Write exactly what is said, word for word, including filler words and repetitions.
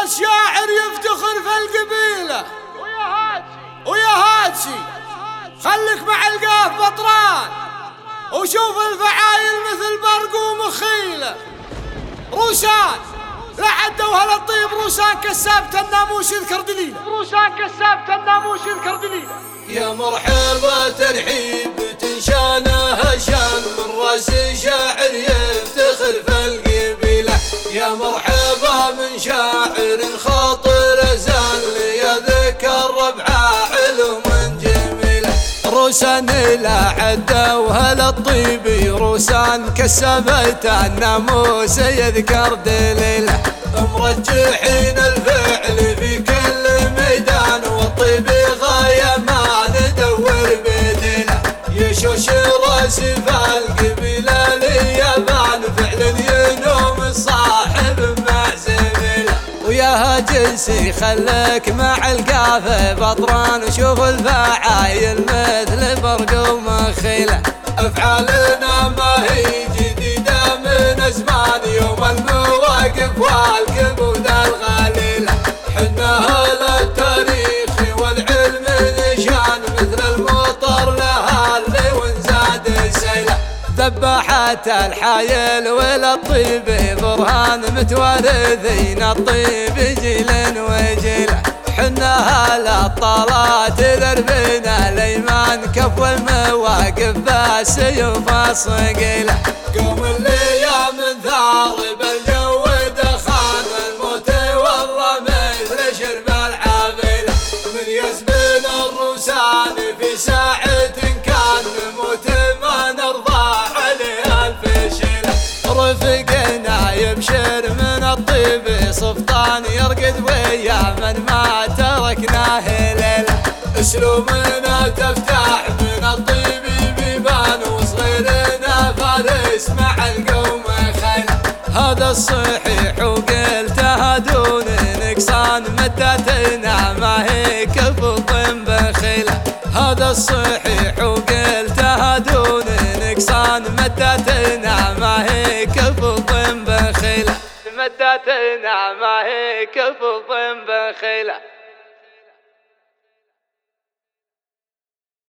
الشاعر يفتخر في القبيلة ويا هاتشي ويا هاتشي خليك مع القاف بطران وشوف الفعايل مثل برق ومخيلة. روسان لا عدوا هالطيب، روسان كسابة الناموس يذكر دليله، روسان كسابة الناموس يذكر دليله. يا مرحبا ترحيب تنشانها شان من راس شاعر يفتخر في القبيلة. يا مرحبا من شاعر خاطر زان ليذكر ربعه علوم جميلة. روسان لا عدوا هالطيب، روسان كسبت الناموس يذكر دليله. مرجحين الفعل في كل ميدان والطيب غاية ما ندور بديله. يشوش راس في القبيلة ليبان فعلا ينوم الصاحب مع زميله. ويا جنسي خليك مع القافة بطران وشوف الفعايل مثل برق ومخيلة. افعالنا ما هي جديدة من زمان، يوم المواقف والكبود الغليلة. حنا هلا التاريخ والعلم نشان مثل المطر لها اللي ونزاد سيله. ذبحت الحايل والطيب برهان متوارثين الطيب جيل وجيله. حنا هلا الطلات دربنا الايمان كف المواقف بالسيوف الصقيله. قوم الايام ثارب الجو دخان الموت والرمي لشرب العافيله. من يسبن الروسان في ساعة كان نموت ما نرضى عليها الفشيله. رفقنا يبشر من الطيب سفطان يرقد ويا من ما تركناه ليله. اسلوبنا تفتح من الطيب بيبان وصغيرنا فارس مع القوم خيله. هذا الصحيح وقلتها دون نقصان مدتنا ما هي كفض بخيله. هذا الصحيح وقلتها دون نقصان مدتنا ما هي كفض بخيله. مدتنا ما هي كفض بخيله.